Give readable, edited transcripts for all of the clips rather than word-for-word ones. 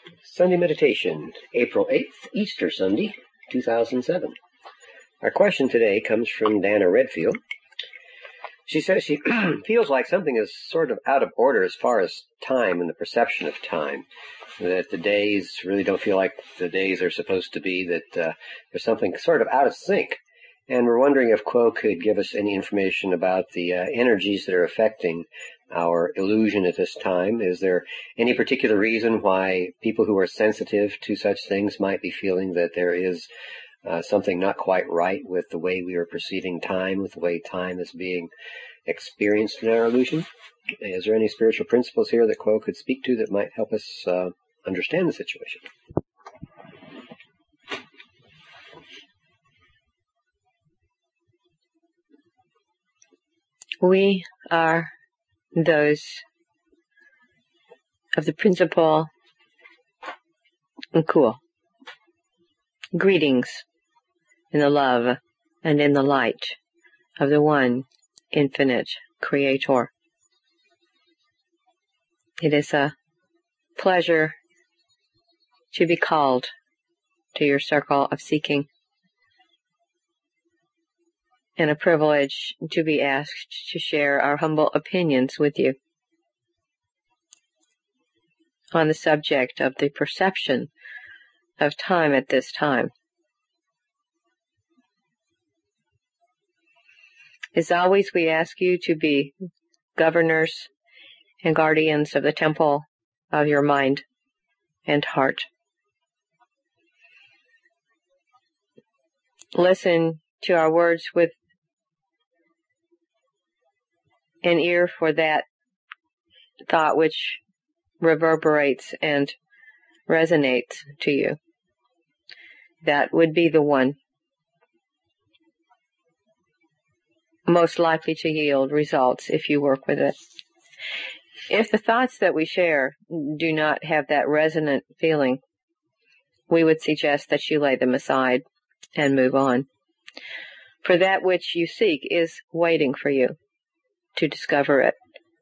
Sunday Meditation, April 8th, Easter Sunday, 2007. Our question today comes from Dana Redfield. She says she feels like something is sort of out of order as far as time and the perception of time. That the days really don't feel like the days are supposed to be, that there's something sort of out of sync. And we're wondering if Q'uo could give us any information about the energies that are affecting our illusion at this time. Is there any particular reason why people who are sensitive to such things might be feeling that there is something not quite right with the way we are perceiving time, with the way time is being experienced in our illusion? Is there any spiritual principles here that Q'uo could speak to that might help us understand the situation? We are those of the principle Q'uo. Greetings in the love and in the light of the one infinite Creator. It is a pleasure to be called to your circle of seeking, and a privilege to be asked to share our humble opinions with you on the subject of the perception of time at this time. As always, we ask you to be governors and guardians of the temple of your mind and heart. Listen to our words with an ear for that thought which reverberates and resonates to you. That would be the one most likely to yield results if you work with it. If the thoughts that we share do not have that resonant feeling, we would suggest that you lay them aside and move on. For that which you seek is waiting for you to discover it.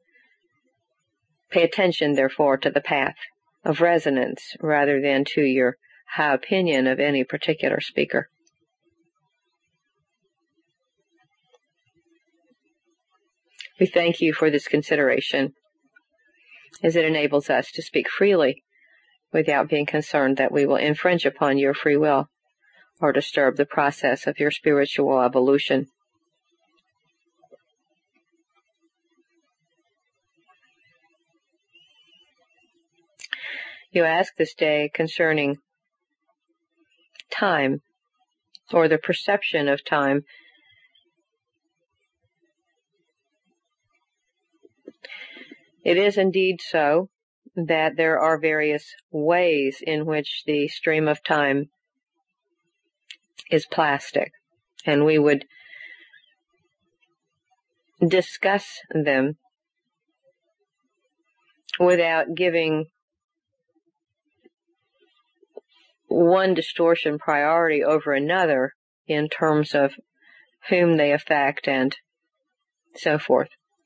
Pay attention, therefore, to the path of resonance rather than to your high opinion of any particular speaker. We thank you for this consideration, as it enables us to speak freely without being concerned that we will infringe upon your free will or disturb the process of your spiritual evolution. You ask this day concerning time, or the perception of time. It is indeed so that there are various ways in which the stream of time is plastic, and we would discuss them without giving one distortion priority over another in terms of whom they affect and so forth.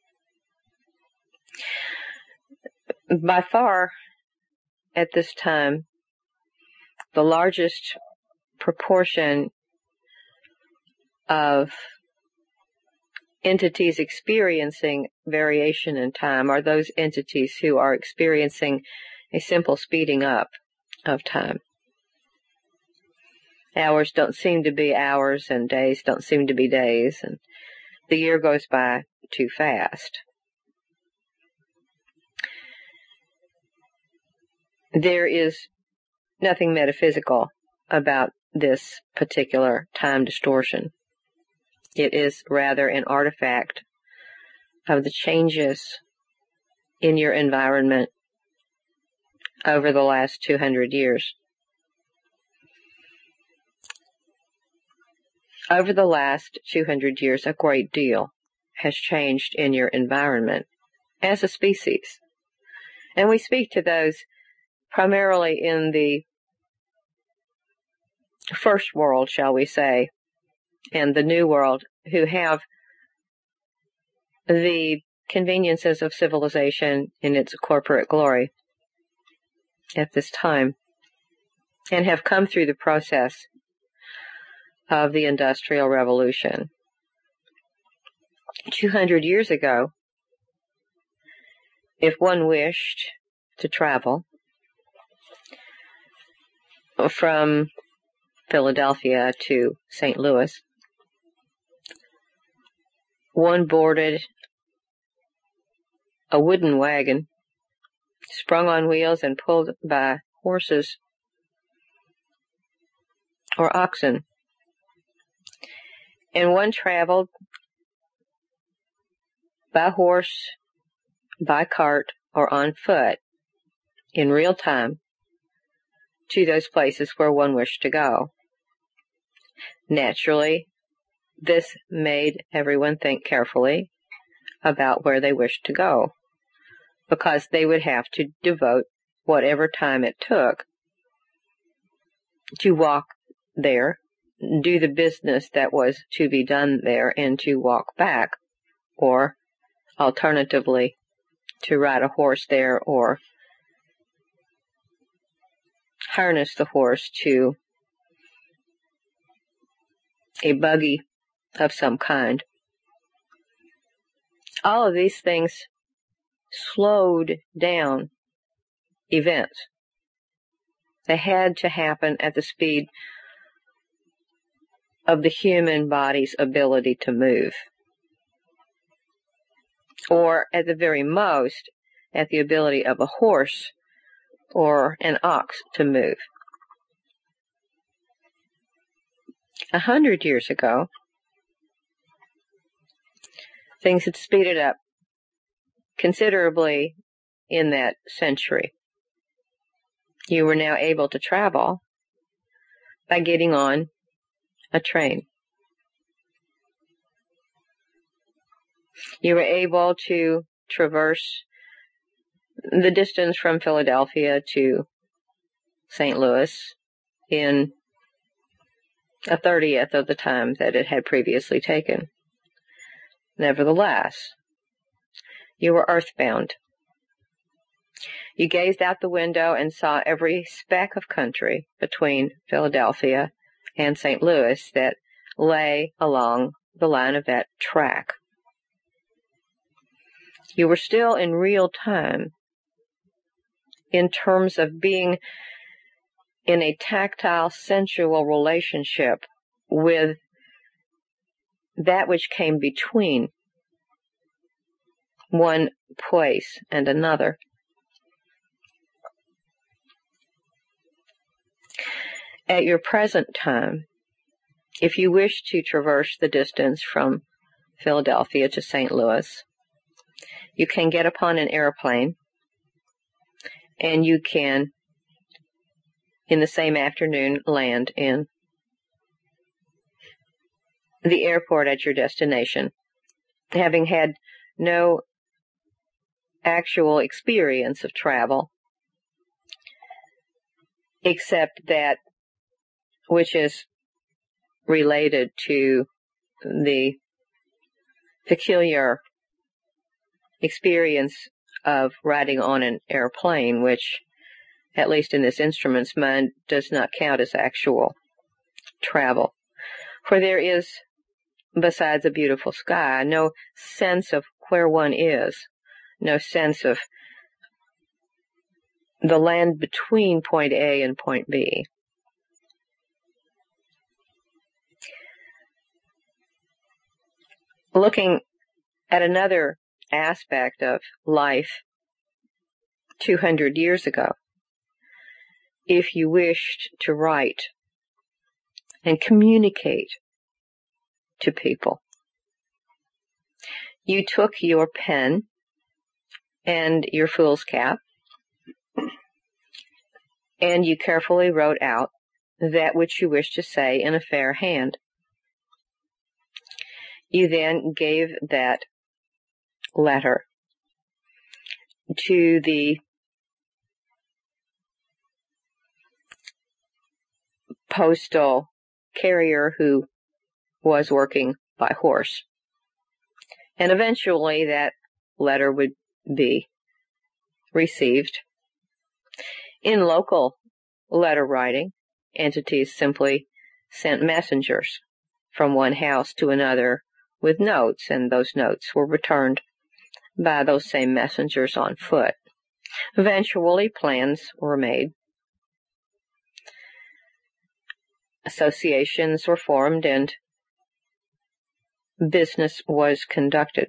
By far, at this time, the largest proportion of entities experiencing variation in time are those entities who are experiencing a simple speeding up of time. Hours don't seem to be hours, and days don't seem to be days, and the year goes by too fast. There is nothing metaphysical about this particular time distortion. It is rather an artifact of the changes in your environment over the last 200 years. Over the last 200 years, a great deal has changed in your environment as a species. And we speak to those primarily in the first world, shall we say, and the new world, who have the conveniences of civilization in its corporate glory. at this time and have come through the process of the Industrial Revolution. 200 years ago, if one wished to travel from Philadelphia to St. Louis, one boarded a wooden wagon, sprung on wheels and pulled by horses or oxen, and one traveled by horse, by cart, or on foot in real time to those places where one wished to go. Naturally, this made everyone think carefully about where they wished to go, because they would have to devote whatever time it took to walk there, do the business that was to be done there, and to walk back, or alternatively, to ride a horse there or harness the horse to a buggy of some kind. All of these things slowed down events. They had to happen at the speed of the human body's ability to move, or at the very most, at the ability of a horse or an ox to move. 100 years ago, things had speeded up considerably in that century. You were now able to travel by getting on a train. You were able to traverse the distance from Philadelphia to St. Louis in a 30th of the time that it had previously taken. Nevertheless, you were earthbound. You gazed out the window and saw every speck of country between Philadelphia and St. Louis that lay along the line of that track. You were still in real time in terms of being in a tactile, sensual relationship with that which came between one place and another. At your present time, if you wish to traverse the distance from Philadelphia to St. Louis, you can get upon an airplane, and you can, in the same afternoon, land in the airport at your destination, having had no actual experience of travel, except that which is related to the peculiar experience of riding on an airplane, which, at least in this instrument's mind, does not count as actual travel. For there is, besides a beautiful sky, no sense of where one is, no sense of the land between point A and point B. Looking at another aspect of life 200 years ago, if you wished to write and communicate to people, you took your pen and your fool's cap, and you carefully wrote out that which you wished to say in a fair hand. You then gave that letter to the postal carrier who was working by horse. And eventually that letter would be received, In local letter writing, entities simply sent messengers from one house to another with notes, and those notes were returned by those same messengers on foot. Eventually, plans were made. Associations were formed and business was conducted.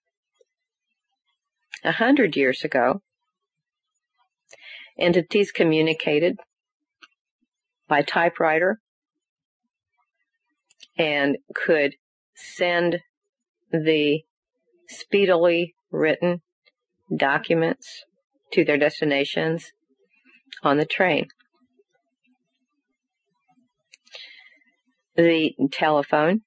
100 years ago, entities communicated by typewriter and could send the speedily written documents to their destinations on the train. The telephone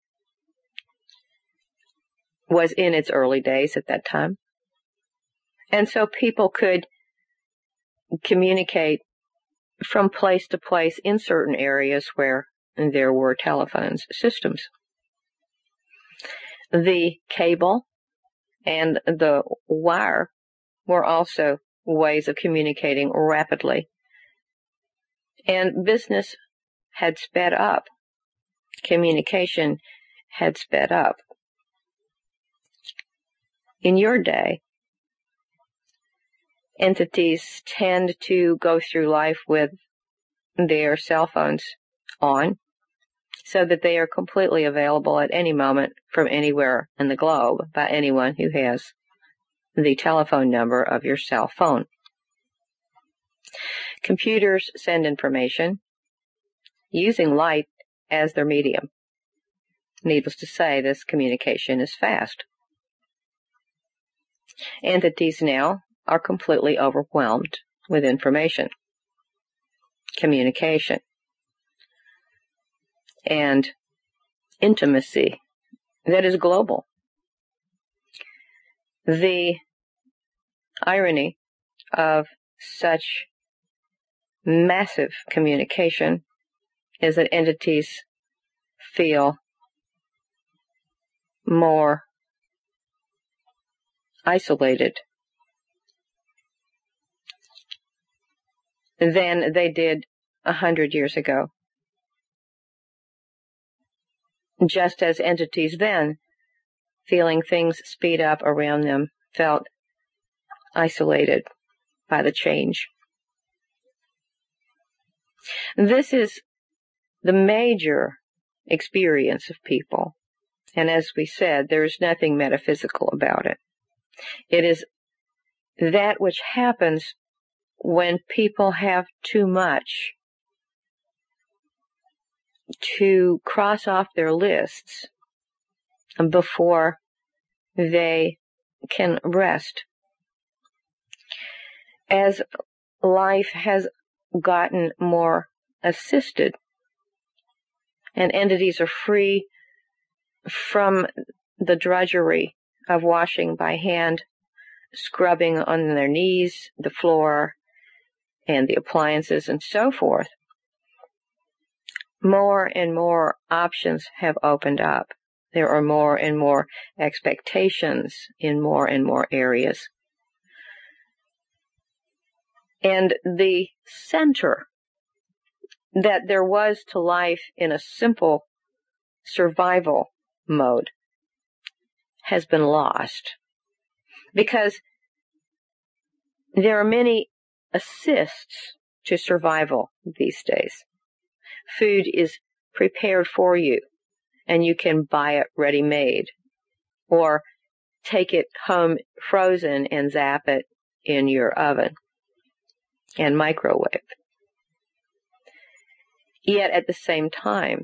was in its early days at that time, and so people could communicate from place to place in certain areas where there were telephone systems. The cable and the wire were also ways of communicating rapidly, and business had sped up. Communication had sped up. In your day, entities tend to go through life with their cell phones on, so that they are completely available at any moment from anywhere in the globe by anyone who has the telephone number of your cell phone. Computers send information using light as their medium. Needless to say, this communication is fast. Entities now are completely overwhelmed with information, communication, and intimacy that is global. The irony of such massive communication is that entities feel more isolated than they did 100 years ago. Just as entities then, feeling things speed up around them, felt isolated by the change. This is the major experience of people, and as we said, there is nothing metaphysical about it. It is that which happens when people have too much to cross off their lists before they can rest. As life has gotten more assisted and entities are free from the drudgery of washing by hand, scrubbing on their knees, the floor, and the appliances and so forth, more and more options have opened up. There are more and more expectations in more and more areas. And the center that there was to life in a simple survival mode has been lost, because there are many assists to survival these days. Food is prepared for you, and you can buy it ready-made, or take it home frozen and zap it in your oven and microwave. Yet at the same time,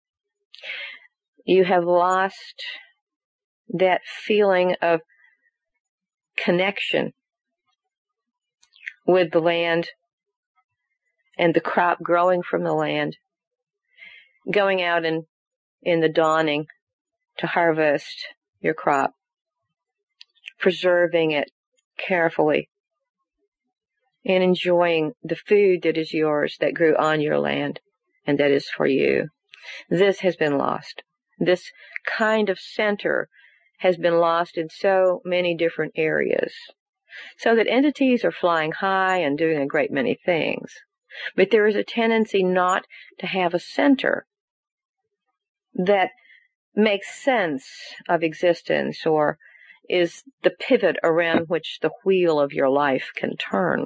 you have lost that feeling of connection with the land and the crop growing from the land, going out in the dawning to harvest your crop, preserving it carefully, and enjoying the food that is yours, that grew on your land, and that is for you. This has been lost. This kind of center has been lost in so many different areas. So that entities are flying high and doing a great many things. But there is a tendency not to have a center that makes sense of existence or is the pivot around which the wheel of your life can turn.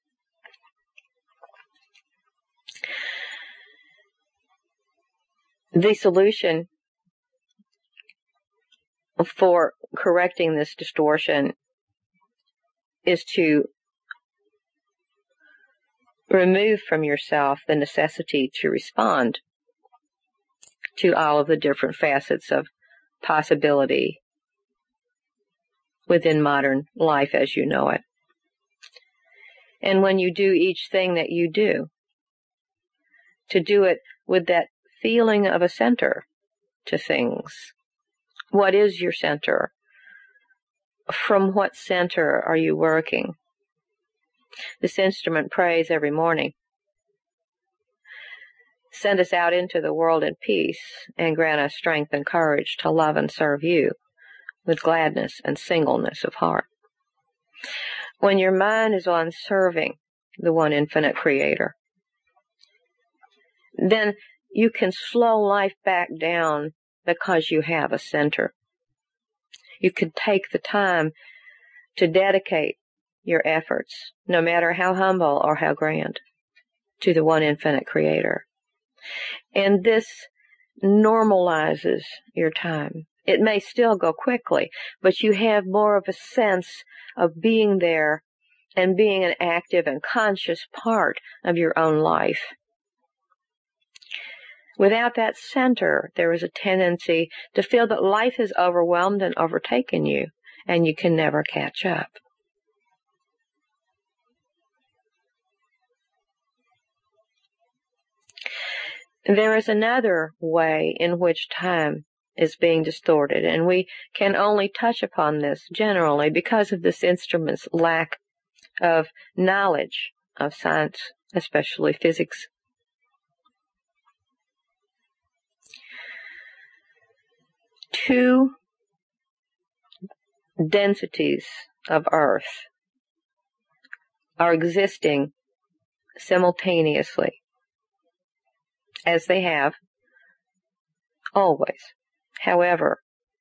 The solution for correcting this distortion is to remove from yourself the necessity to respond to all of the different facets of possibility within modern life as you know it. And when you do each thing that you do, to do it with that feeling of a center to things. What is your center? From what center are you working? This instrument prays every morning. Send us out into the world in peace and grant us strength and courage to love and serve you with gladness and singleness of heart. When your mind is on serving the one infinite creator, then you can slow life back down because you have a center. You can take the time to dedicate your efforts, no matter how humble or how grand, to the one infinite creator. And this normalizes your time. It may still go quickly, but you have more of a sense of being there and being an active and conscious part of your own life. Without that center, there is a tendency to feel that life has overwhelmed and overtaken you, and you can never catch up. There is another way in which time is being distorted, and we can only touch upon this generally because of this instrument's lack of knowledge of science, especially physics. Two densities of Earth are existing simultaneously, as they have always. However,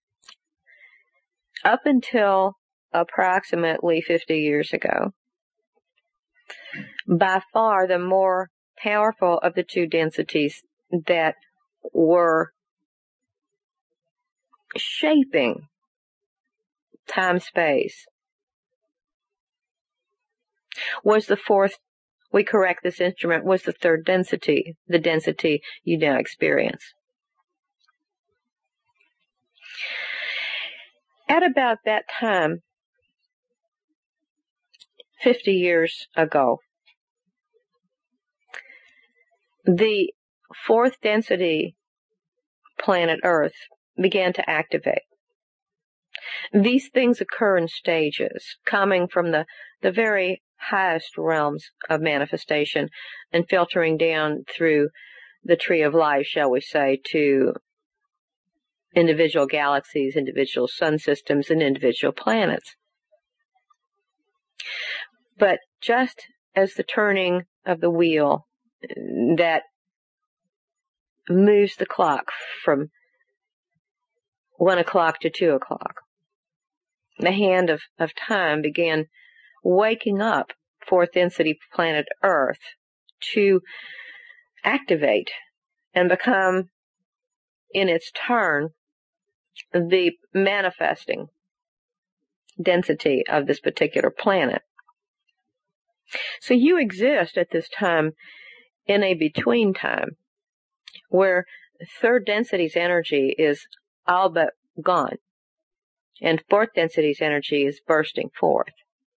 up until approximately 50 years ago, by far the more powerful of the two densities that were shaping time-space was the fourth, we correct this instrument, was the third density, the density you now experience. At about that time, 50 years ago, the fourth density planet Earth began to activate. These things occur in stages, coming from the very highest realms of manifestation and filtering down through the tree of life, shall we say, to individual galaxies, individual sun systems, and individual planets. But just as the turning of the wheel that moves the clock from 1 o'clock to 2 o'clock, the hand of time began waking up fourth density planet Earth to activate and become, in its turn, the manifesting density of this particular planet. So you exist at this time in a between time where third density's energy is all but gone and fourth density's energy is bursting forth.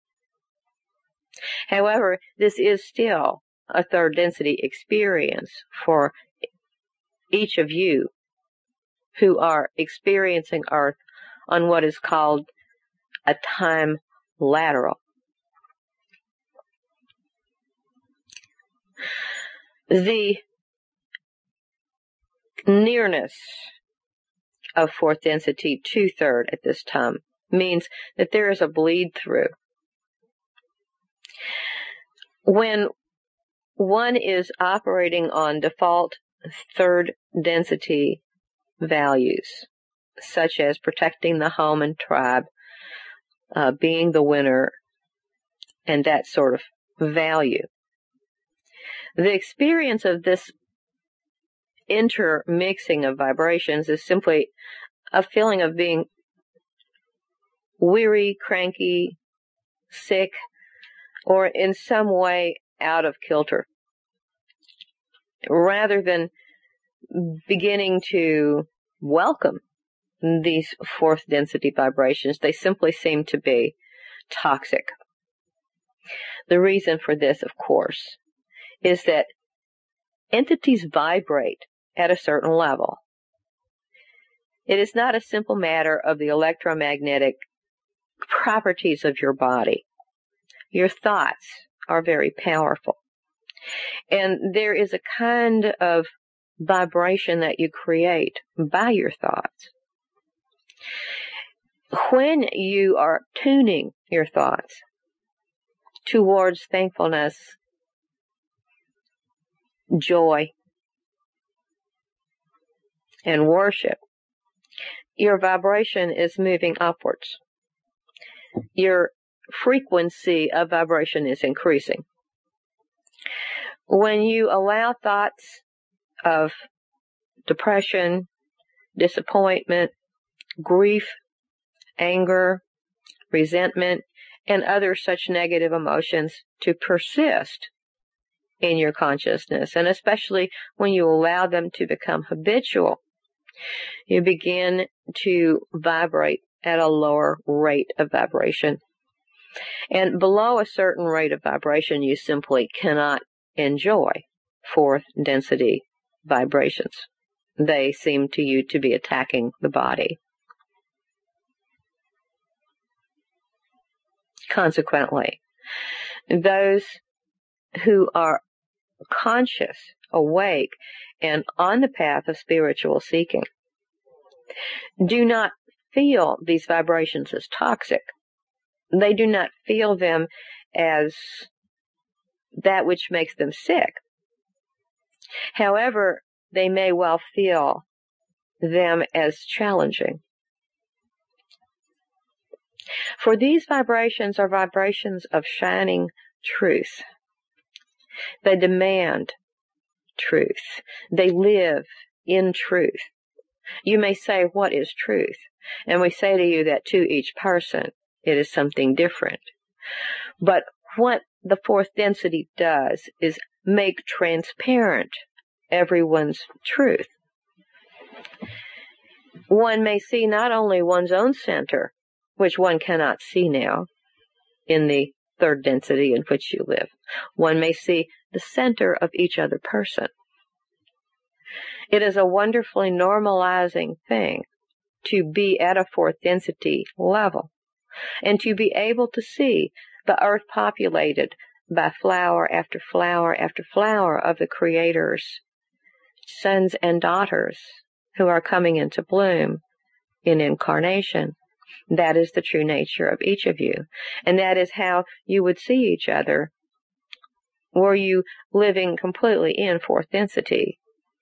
However, this is still a third density experience for each of you who are experiencing Earth on what is called a time lateral. The nearness of fourth density to third at this time means that there is a bleed through When one is operating on default third density values, such as protecting the home and tribe, being the winner, and that sort of value, the experience of this intermixing of vibrations is simply a feeling of being weary, cranky, sick, or in some way out of kilter. Rather than beginning to welcome these fourth density vibrations, they simply seem to be toxic. The reason for this, of course, is that entities vibrate at a certain level. It is not a simple matter of the electromagnetic properties of your body. Your thoughts are very powerful. And there is a kind of vibration that you create by your thoughts. When you are tuning your thoughts towards thankfulness, joy, and worship, your vibration is moving upwards. Your frequency of vibration is increasing. When you allow thoughts of depression, disappointment, grief, anger, resentment, and other such negative emotions to persist in your consciousness, and especially when you allow them to become habitual, you begin to vibrate at a lower rate of vibration. And below a certain rate of vibration, you simply cannot enjoy fourth density vibrations. They seem to you to be attacking the body. Consequently, those who are conscious, awake, and on the path of spiritual seeking do not feel these vibrations as toxic. They do not feel them as that which makes them sick. However, they may well feel them as challenging. For these vibrations are vibrations of shining truth. They demand truth. They live in truth. You may say, what is truth? And we say to you that to each person, it is something different. But what the fourth density does is make transparent everyone's truth. One may see not only one's own center, which one cannot see now in the third density in which you live. One may see the center of each other person. It is a wonderfully normalizing thing to be at a fourth density level and to be able to see the earth populated by flower after flower after flower of the Creator's sons and daughters who are coming into bloom in incarnation. That is the true nature of each of you. And that is how you would see each other were you living completely in fourth density.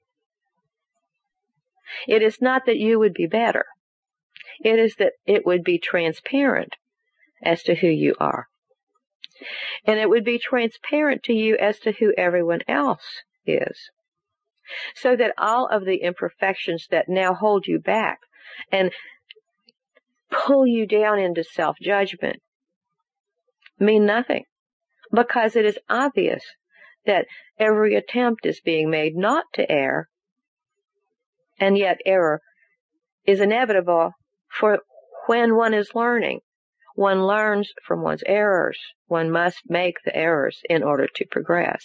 It is not that you would be better. It is that it would be transparent as to who you are. And it would be transparent to you as to who everyone else is. So that all of the imperfections that now hold you back and pull you down into self-judgment mean nothing, because it is obvious that every attempt is being made not to err, and yet error is inevitable, for when one is learning, one learns from one's errors. One must make the errors in order to progress.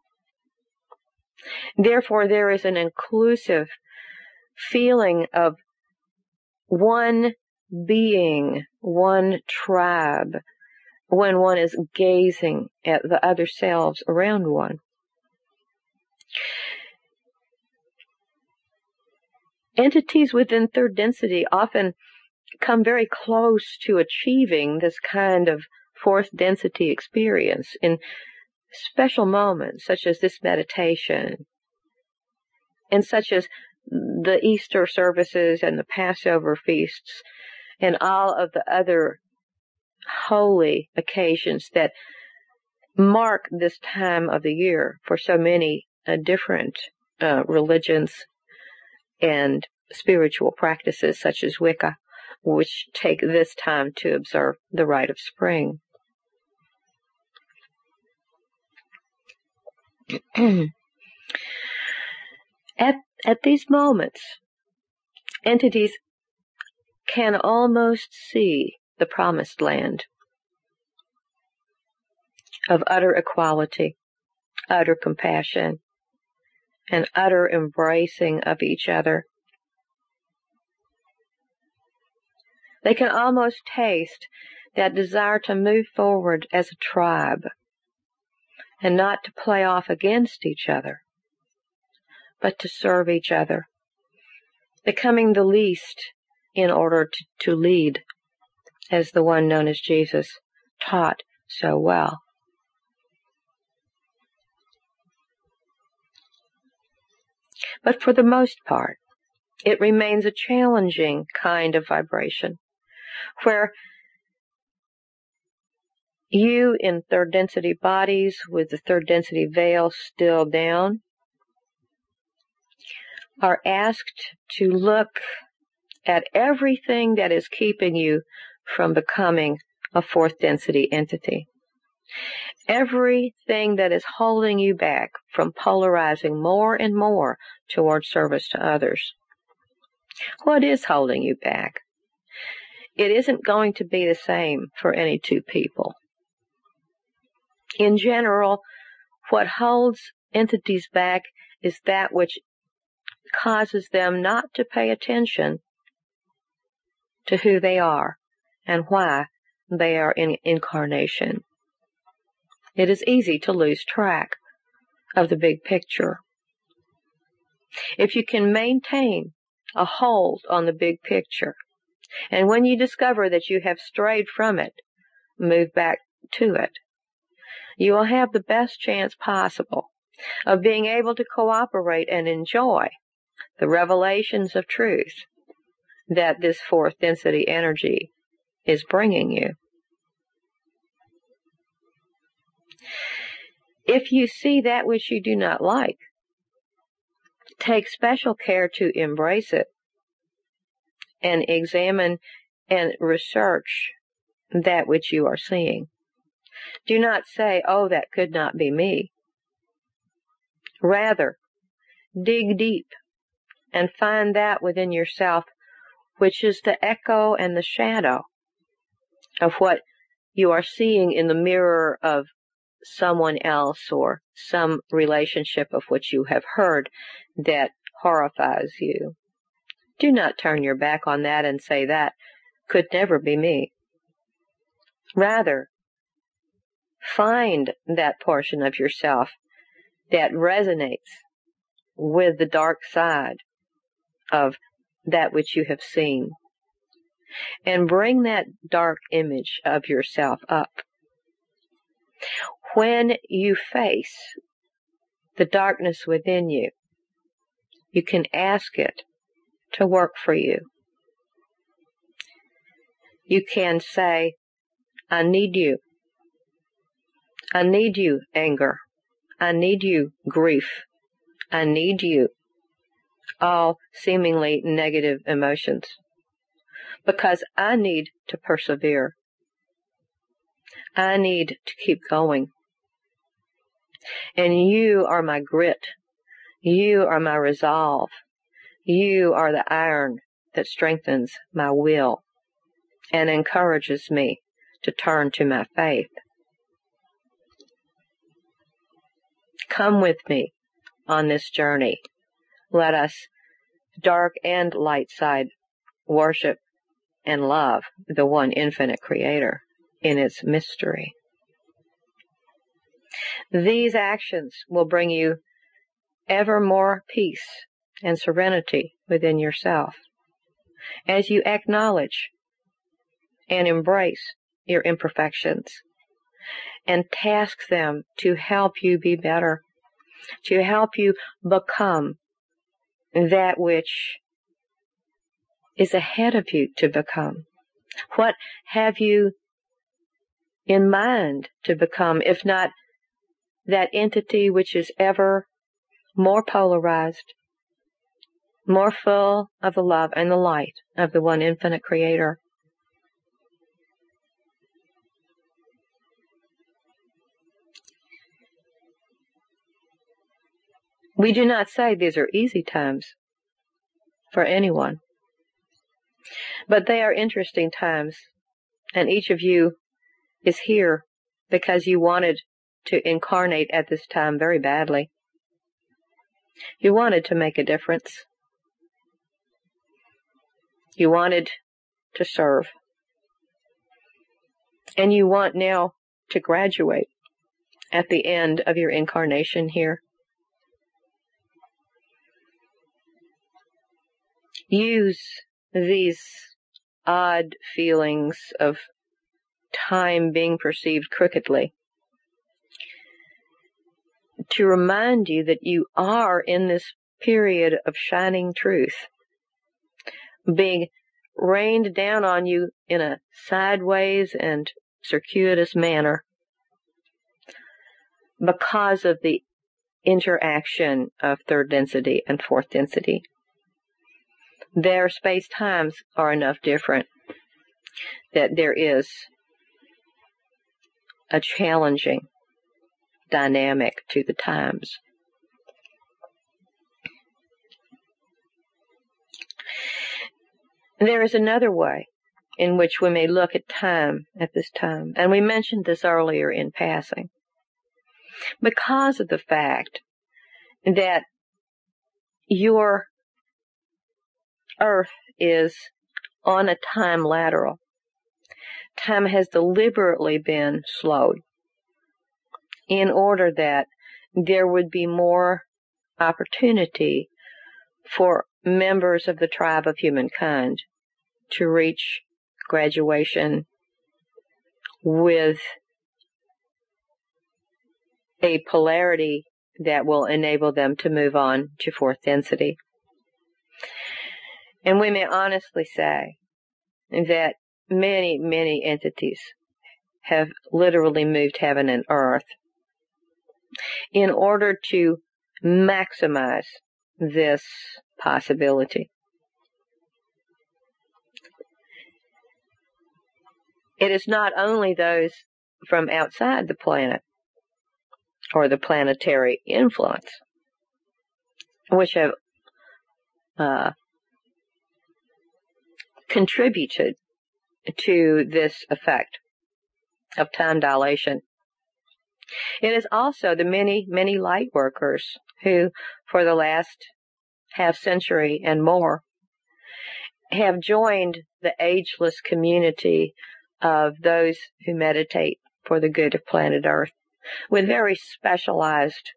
Therefore, there is an inclusive feeling of one being, one tribe, when one is gazing at the other selves around one. Entities within third density often come very close to achieving this kind of fourth density experience in special moments, such as this meditation, and such as the Easter services and the Passover feasts, and all of the other holy occasions that mark this time of the year for so many different religions and spiritual practices such as Wicca, which take this time to observe the rite of spring. At these moments, entities can almost see the promised land of utter equality, utter compassion, and utter embracing of each other. They can almost taste that desire to move forward as a tribe and not to play off against each other, but to serve each other, becoming the least in order to lead, as the one known as Jesus taught so well. But for the most part, it remains a challenging kind of vibration, where you in third density bodies with the third density veil still down are asked to look at everything that is keeping you from becoming a fourth density entity. Everything that is holding you back from polarizing more and more towards service to others. What is holding you back? It isn't going to be the same for any two people. In general, what holds entities back is that which causes them not to pay attention to who they are and why they are in incarnation. It is easy to lose track of the big picture. If you can maintain a hold on the big picture, and when you discover that you have strayed from it, move back to it, you will have the best chance possible of being able to cooperate and enjoy the revelations of truth that this fourth density energy is bringing you. If you see that which you do not like, take special care to embrace it and examine and research that which you are seeing. Do not say, "Oh, that could not be me." Rather, dig deep and find that within yourself which is the echo and the shadow of what you are seeing in the mirror of someone else or some relationship of which you have heard that horrifies you. Do not turn your back on that and say, "That could never be me." Rather, find that portion of yourself that resonates with the dark side of that which you have seen, and bring that dark image of yourself up. When you face the darkness within you, you can ask it to work for you. You can say, "I need you. I need you, anger. I need you, grief. I need you," all seemingly negative emotions, because I need to persevere. I need to keep going. And you are my grit. You are my resolve. You are the iron that strengthens my will and encourages me to turn to my faith. Come with me on this journey. Let us, dark and light side, worship and love the one infinite Creator in its mystery. These actions will bring you ever more peace and serenity within yourself as you acknowledge and embrace your imperfections and task them to help you be better, to help you become that which is ahead of you to become. What have you in mind to become, if not that entity which is ever more polarized, more full of the love and the light of the one infinite Creator? We do not say these are easy times for anyone, but they are interesting times, and each of you is here because you wanted to incarnate at this time very badly. You wanted to make a difference. You wanted to serve. And you want now to graduate at the end of your incarnation here. Use these odd feelings of time being perceived crookedly to remind you that you are in this period of shining truth, being rained down on you in a sideways and circuitous manner because of the interaction of third density and fourth density. Their space-times are enough different that there is a challenging dynamic to the times. There is another way in which we may look at time at this time, and we mentioned this earlier in passing. Because of the fact that your Earth is on a time lateral, time has deliberately been slowed in order that there would be more opportunity for members of the tribe of humankind to reach graduation with a polarity that will enable them to move on to fourth density. And we may honestly say that many, many entities have literally moved heaven and earth in order to maximize this possibility. It is not only those from outside the planet or the planetary influence which have contributed to this effect of time dilation. It is also the many, many light workers who, for the last half century and more, have joined the ageless community of those who meditate for the good of planet Earth with very specialized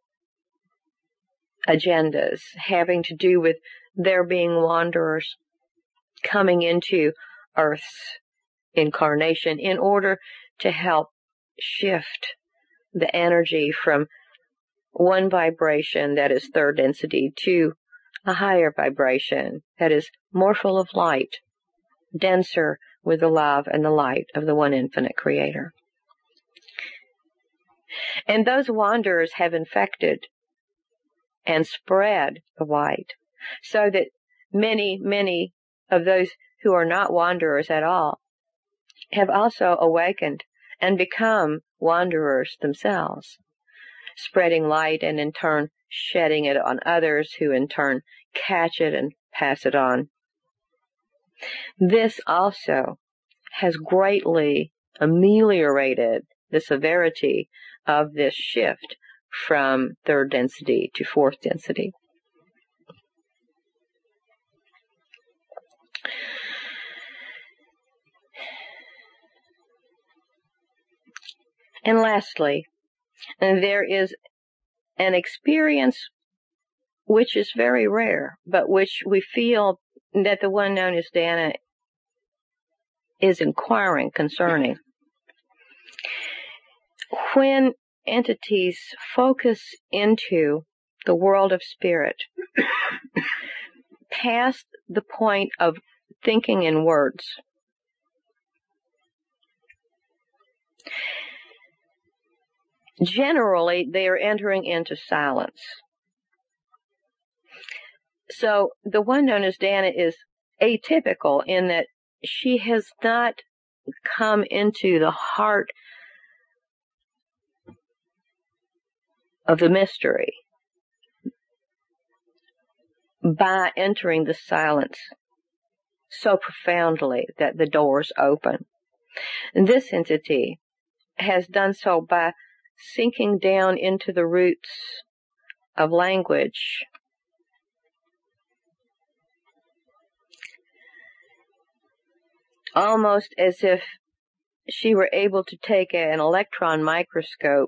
agendas having to do with their being wanderers coming into Earth's incarnation in order to help shift the energy from one vibration that is third density to a higher vibration that is more full of light, denser with the love and the light of the one infinite Creator. And those wanderers have infected and spread the light so that many, many of those who are not wanderers at all have also awakened and become wanderers themselves, spreading light and in turn shedding it on others who in turn catch it and pass it on. This also has greatly ameliorated the severity of this shift from third density to fourth density. And lastly, there is an experience which is very rare, but which we feel that the one known as Dana is inquiring concerning. When entities focus into the world of spirit, past the point of thinking in words, generally they are entering into silence. So the one known as Dana is atypical in that she has not come into the heart of the mystery by entering the silence so profoundly that the doors open. And this entity has done so by sinking down into the roots of language, almost as if she were able to take an electron microscope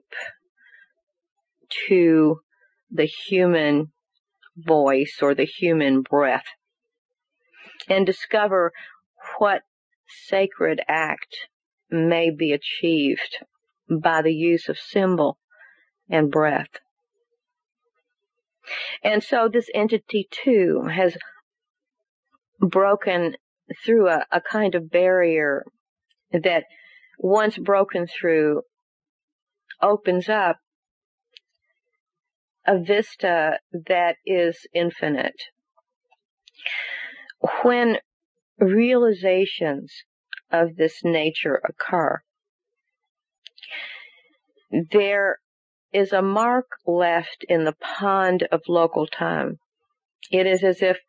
to the human voice or the human breath and discover what sacred act may be achieved by the use of symbol and breath. And so this entity too has broken through a kind of barrier that, once broken through, opens up a vista that is infinite. When realizations of this nature occur, there is a mark left in the pond of local time. It is as if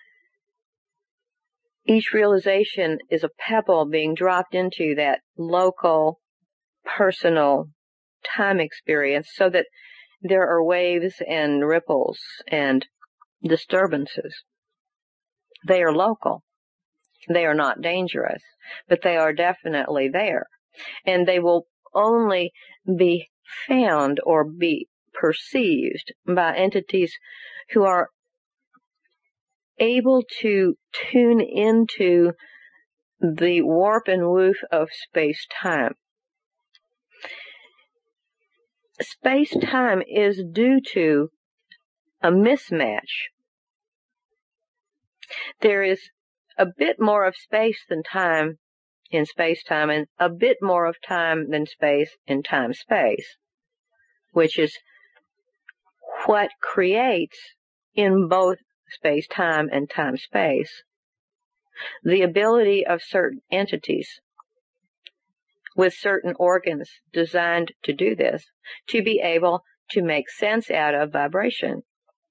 each realization is a pebble being dropped into that local, personal time experience, so that there are waves and ripples and disturbances. They are local. They are not dangerous, but they are definitely there. And they will only be found or be perceived by entities who are able to tune into the warp and woof of space-time. Space-time is due to a mismatch. There is a bit more of space than time in space-time, and a bit more of time than space in time-space, which is what creates in both space-time and time-space the ability of certain entities with certain organs designed to do this, to be able to make sense out of vibration.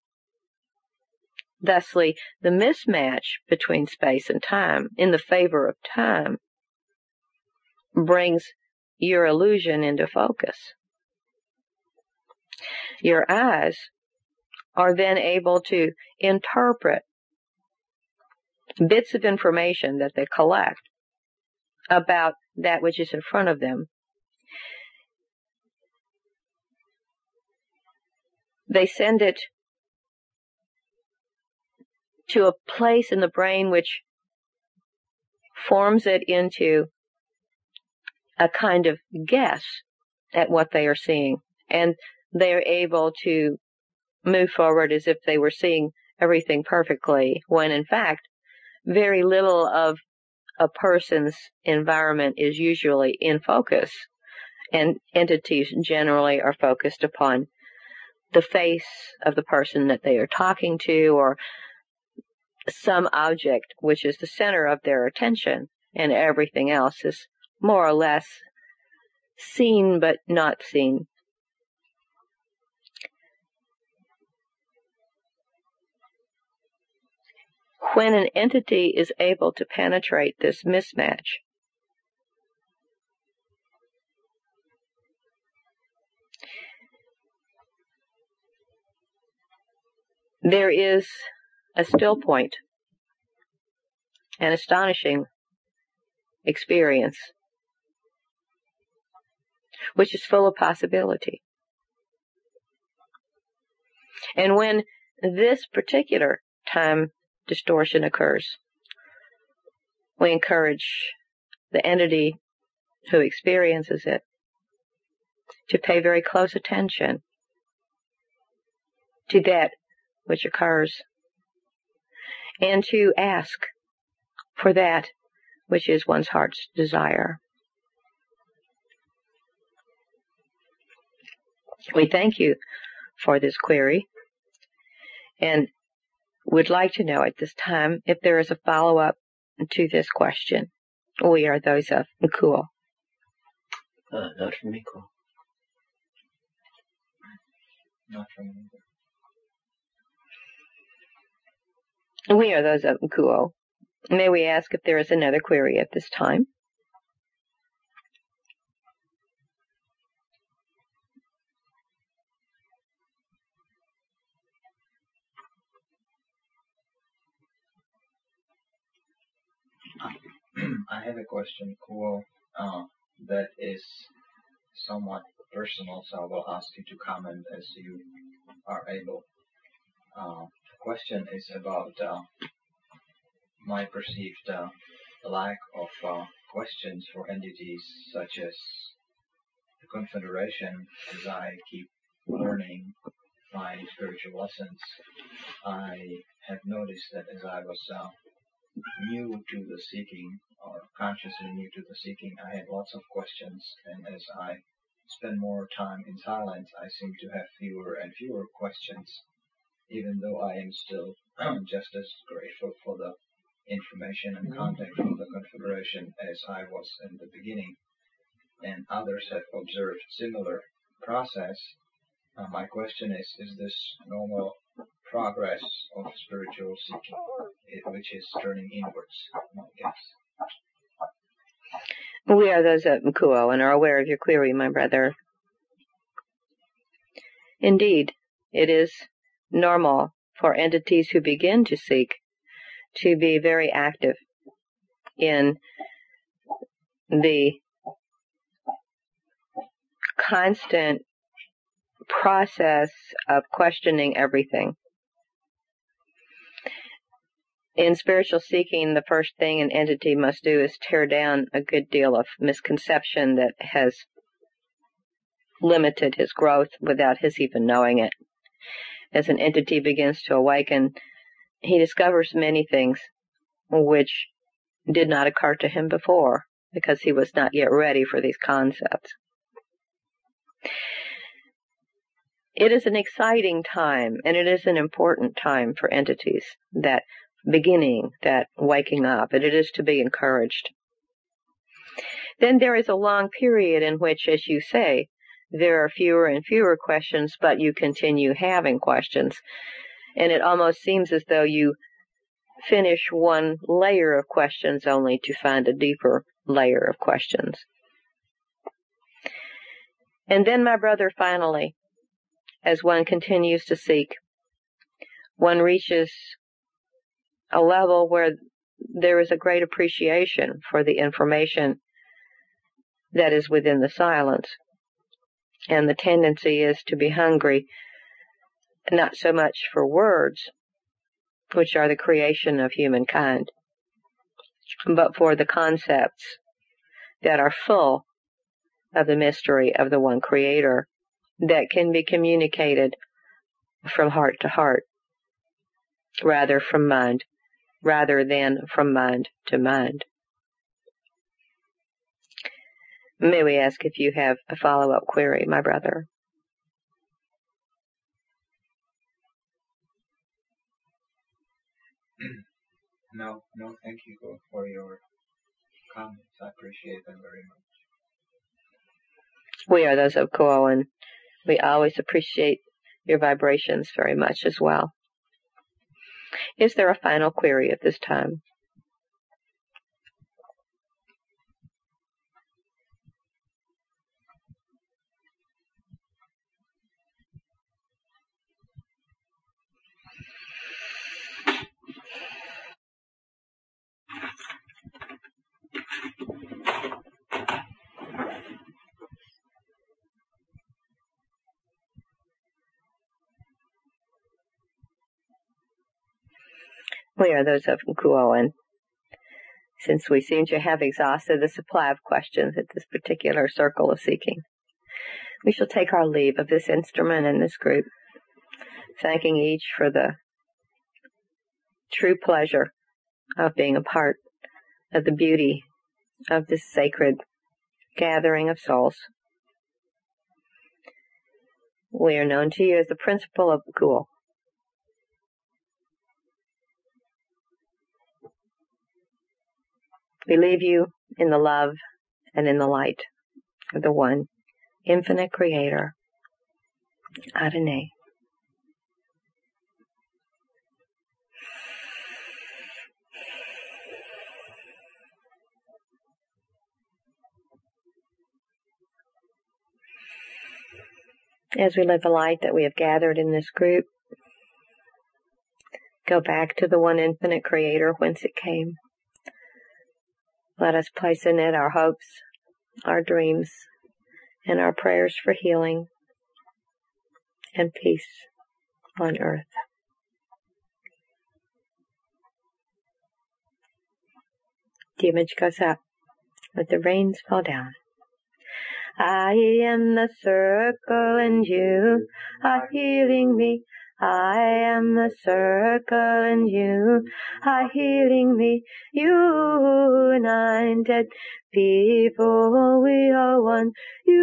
Thusly, the mismatch between space and time in the favor of time brings your illusion into focus. Your eyes are then able to interpret bits of information that they collect about that which is in front of them. They send it to a place in the brain which forms it into a kind of guess at what they are seeing, and they are able to move forward as if they were seeing everything perfectly, when in fact very little of a person's environment is usually in focus, and entities generally are focused upon the face of the person that they are talking to, or some object which is the center of their attention, and everything else is more or less seen but not seen. When an entity is able to penetrate this mismatch, there is a still point, an astonishing experience, which is full of possibility. And when this particular time distortion occurs, we encourage the entity who experiences it to pay very close attention to that which occurs, and to ask for that which is one's heart's desire. We thank you for this query, and would like to know at this time if there is a follow-up to this question. We are those of Nkuo. Not from Miko. Not from me. We are those of Nkuo. May we ask if there is another query at this time? I have a question, Kuo, that is somewhat personal, so I will ask you to comment as you are able. The question is about my perceived lack of questions for entities such as the Confederation. As I keep learning my spiritual lessons, I have noticed that as I was new to the seeking, or consciously new to the seeking, I had lots of questions, and as I spend more time in silence, I seem to have fewer and fewer questions, even though I am still just as grateful for the information and contact from the Confederation as I was in the beginning, and others have observed similar process. My question is this normal progress of spiritual seeking, which is turning inwards, I guess? We are those of Nkuo and are aware of your query, my brother. Indeed, it is normal for entities who begin to seek to be very active in the constant process of questioning everything. In spiritual seeking, the first thing an entity must do is tear down a good deal of misconception that has limited his growth without his even knowing it. As an entity begins to awaken, he discovers many things which did not occur to him before because he was not yet ready for these concepts. It is an exciting time, and it is an important time for entities, that beginning, that waking up, and it is to be encouraged. Then there is a long period in which, as you say, there are fewer and fewer questions, but you continue having questions. And it almost seems as though you finish one layer of questions only to find a deeper layer of questions. And then, my brother, finally, as one continues to seek, one reaches a level where there is a great appreciation for the information that is within the silence. And the tendency is to be hungry, not so much for words, which are the creation of humankind, but for the concepts that are full of the mystery of the one Creator, that can be communicated from heart to heart, rather than from mind to mind. May we ask if you have a follow-up query, my brother? No, thank you for your comments. I appreciate them very much. We are those of Kuo, and we always appreciate your vibrations very much as well. Is there a final query at this time? We are those of Nkuo, and since we seem to have exhausted the supply of questions at this particular circle of seeking, We shall take our leave of this instrument and this group, thanking each for the true pleasure of being a part of the beauty of this sacred gathering of souls. We are known to you as the principle of Guel. We leave you in the love and in the light of the one infinite creator, Adonai. As we let the light that we have gathered in this group go back to the one infinite creator whence it came, let us place in it our hopes, our dreams, and our prayers for healing and peace on earth. The image goes up. Let the rains fall down. I am the circle and you are healing me. I am the circle and you are healing me. United people, we are one.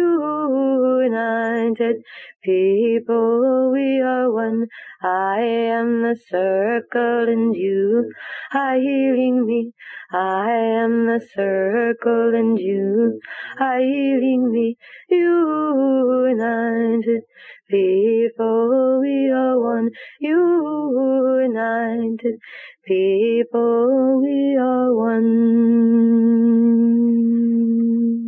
United people, we are one. I am the circle and you are healing me. I am the circle and you are healing me. United people, we are one. United people, we are one.